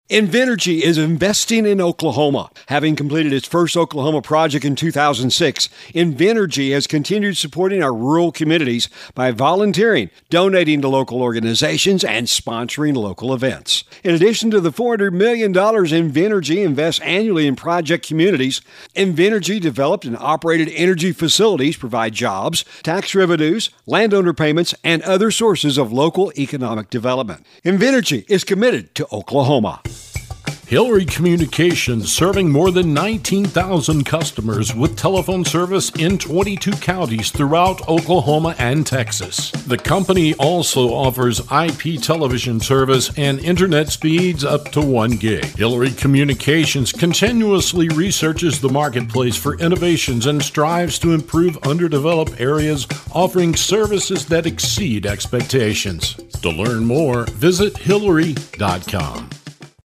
Invenergy is investing in Oklahoma. Having completed its first Oklahoma project in 2006, Invenergy has continued supporting our rural communities by volunteering, donating to local organizations, and sponsoring local events. In addition to the $400 million Invenergy invests annually in project communities, Invenergy developed and operated energy facilities provide jobs, tax revenues, landowner payments, and other sources of local economic development. Invenergy is committed to Oklahoma. Hillary Communications, serving more than 19,000 customers with telephone service in 22 counties throughout Oklahoma and Texas. The company also offers IP television service and internet speeds up to 1 gig. Hillary Communications continuously researches the marketplace for innovations and strives to improve underdeveloped areas, offering services that exceed expectations. To learn more, visit Hillary.com.